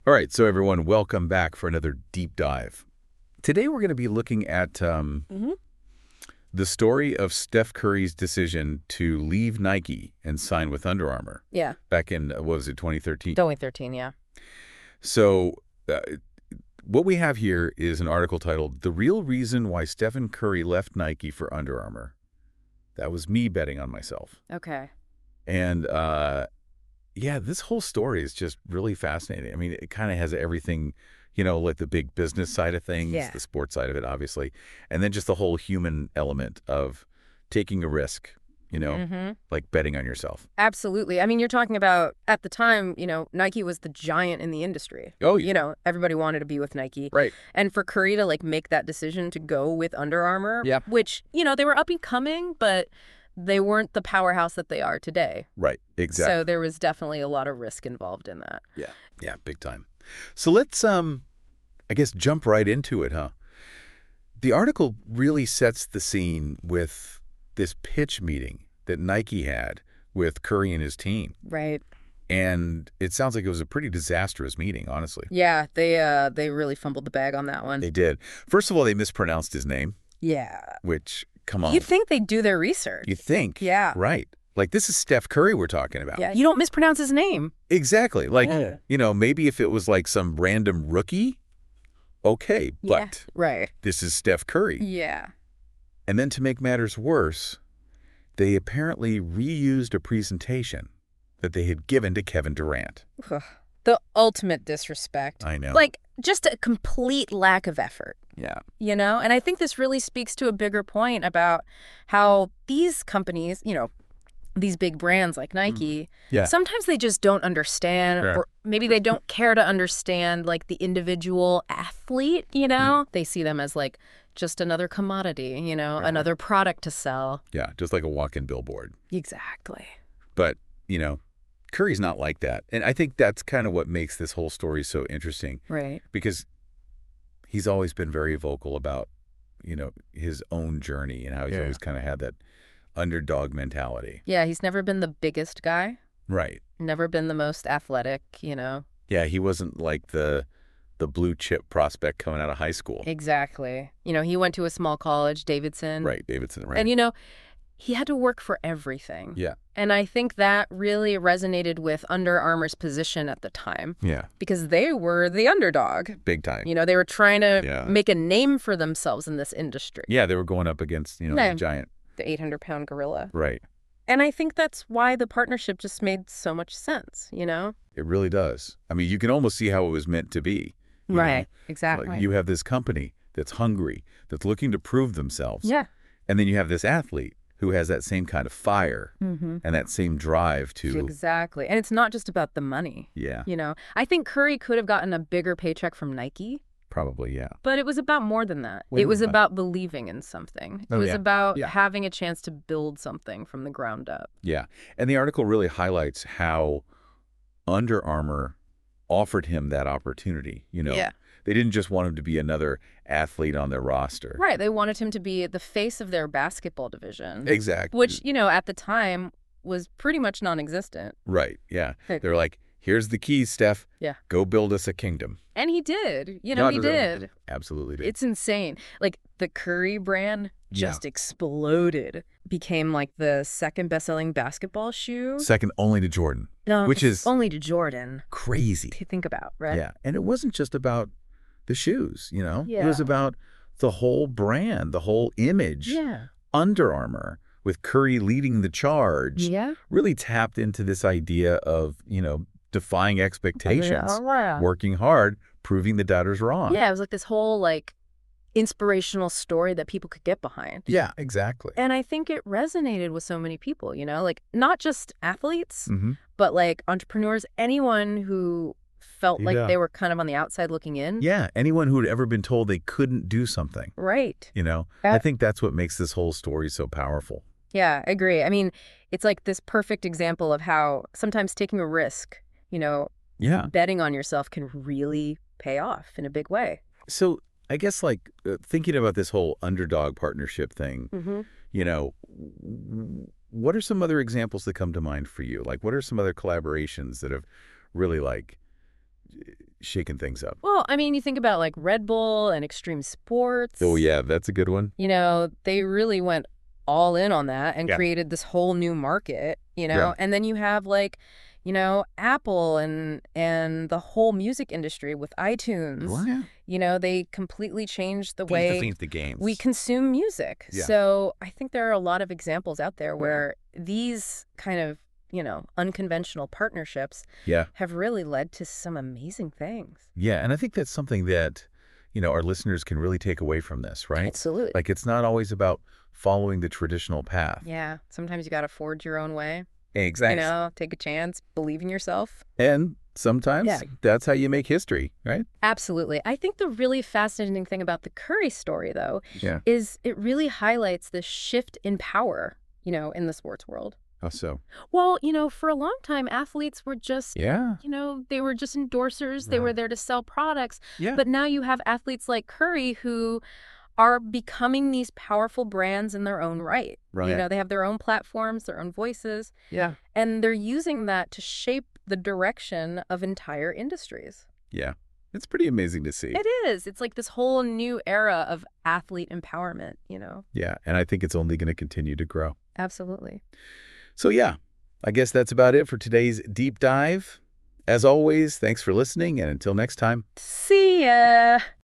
All right, so everyone, welcome back for another deep dive. Today we're going to be looking at Hmm. the story of Steph Curry's decision to leave Nike and sign with Under Armour Yeah. back in, what was it, 2013? Only 13, yeah. So uh, what we have here is an article titled, "The Real Reason Why Stephen Curry Left Nike for Under Armour." That was me betting on myself. Okay. And yeah, this whole story is just really fascinating. I mean, it kind of has everything, like the big business side of things, Yeah. the sports side of it, obviously, and then just the whole human element of taking a risk, Hmm. like betting on yourself. Absolutely. I mean, you're talking about, at the time, Nike was the giant in the industry. Oh, Everybody wanted to be with Nike. right. And for Curry to, make that decision to go with Under Armour, Yeah. which, they were up and coming, but they weren't the powerhouse that they are today. Right. Exactly. So there was definitely a lot of risk involved in that. Yeah. Yeah. Big time. So let's, I guess, jump right into it, huh? The article really sets the scene with this pitch meeting that Nike had with Curry and his team. Right. And it sounds like it was a pretty disastrous meeting, honestly. Yeah, they really fumbled the bag on that one. They did. First of all, they mispronounced his name, Yeah. which, come on. You'd think they'd do their research. You think. Yeah. Right. Like, this is Steph Curry we're talking about. Yeah, you don't mispronounce his name. Exactly. Like, Yeah. maybe if it was like some random rookie, okay, Yeah. but Right. this is Steph Curry. Yeah. And then to make matters worse, they apparently reused a presentation that they had given to Kevin Durant. Ugh. The ultimate disrespect. I know. Just a complete lack of effort, Yeah. And I think this really speaks to a bigger point about how these companies, these big brands like Nike, Yeah. sometimes they just don't understand, Sure. or maybe they don't care to understand, the individual athlete, They see them as, just another commodity, another product to sell. Yeah. Just like a walk-in billboard. Exactly. But, Curry's not like that. And I think that's kind of what makes this whole story so interesting, Right. because he's always been very vocal about, his own journey and how he's always kind of had that underdog mentality. Yeah, he's never been the biggest guy, Right. never been the most athletic, Yeah, he wasn't like the blue chip prospect coming out of high school. Exactly. He went to a small college, Davidson. Right, Davidson, right. And, he had to work for everything. Yeah. And I think that really resonated with Under Armour's position at the time, Yeah, because they were the underdog. big time. They were trying to Yeah. make a name for themselves in this industry. Yeah, they were going up against, Yeah. the giant. The 800-pound gorilla. Right. And I think that's why the partnership just made so much sense, It really does. I mean, you can almost see how it was meant to be. you know? Right. Exactly. Like, you have this company that's hungry, that's looking to prove themselves. Yeah. And then you have this athlete who has that same kind of fire Mm-hmm. and that same drive to, Exactly. And it's not just about the money. yeah, I think Curry could have gotten a bigger paycheck from Nike, probably, yeah. but it was about more than that. Way It was more. about believing in something. It Oh, was yeah. about Yeah. having a chance to build something from the ground up. Yeah. And the article really highlights how Under Armour offered him that opportunity. Yeah. They didn't just want him to be another athlete on their roster. Right. They wanted him to be the face of their basketball division, Exactly. which, at the time was pretty much non-existent. Right. Yeah. Hey. They're like, here's the keys, Steph. Yeah. Go build us a kingdom. And he did. No, He did. Absolutely did. It's insane. The Curry brand Yeah. just exploded. Became the second best-selling basketball shoe. Second only to Jordan. No, which it's is only to Jordan. Crazy. To think about, right? Yeah. And it wasn't just about the shoes, It Yeah. was about the whole brand, the whole image. Yeah. Under Armour, with Curry leading the charge, Yeah. really tapped into this idea of, defying expectations, Yeah. working hard, proving the doubters wrong. Yeah, it was this whole inspirational story that people could get behind. Yeah, exactly. And I think it resonated with so many people, not just athletes, Hmm. but entrepreneurs, anyone who felt like Yeah. they were kind of on the outside looking in. Yeah, anyone who had ever been told they couldn't do something, Right. I think that's what makes this whole story so powerful. Yeah, I agree. I mean, it's this perfect example of how sometimes taking a risk, Yeah. betting on yourself can really pay off in a big way. So I guess thinking about this whole underdog partnership thing, Mm-hmm. what are some other examples that come to mind for you? What are some other collaborations that have really shaking things up. Well, I mean, you think about like Red Bull and Extreme Sports. Oh, yeah, that's a good one. You know, they really went all in on that and Yeah. created this whole new market, you know? Yeah. And then you have like, you know, Apple and the whole music industry with iTunes. Well, yeah. You know, they completely changed the Changed way the games. we consume music. Yeah. So I think there are a lot of examples out there where these kind of, you know, unconventional partnerships Yeah. have really led to some amazing things. Yeah, and I think that's something that, our listeners can really take away from this, right? Absolutely. Like, it's not always about following the traditional path. Yeah. Sometimes you got to forge your own way. Exactly. You know, take a chance, believe in yourself. And sometimes that's how you make history, right? Absolutely. I think the really fascinating thing about the Curry story, though, Yeah. is it really highlights the shift in power, you know, in the sports world. How so? Well, you know, for a long time, athletes were just, Yeah. you know, they were just endorsers. They were there to sell products. Yeah. But now you have athletes like Curry who are becoming these powerful brands in their own right. Right. You know, they have their own platforms, their own voices. Yeah. And they're using that to shape the direction of entire industries. Yeah. It's pretty amazing to see. It is. It's like this whole new era of athlete empowerment, you know? Yeah, and I think it's only going to continue to grow. Absolutely. So yeah, I guess that's about it for today's deep dive. As always, thanks for listening, and until next time. See ya.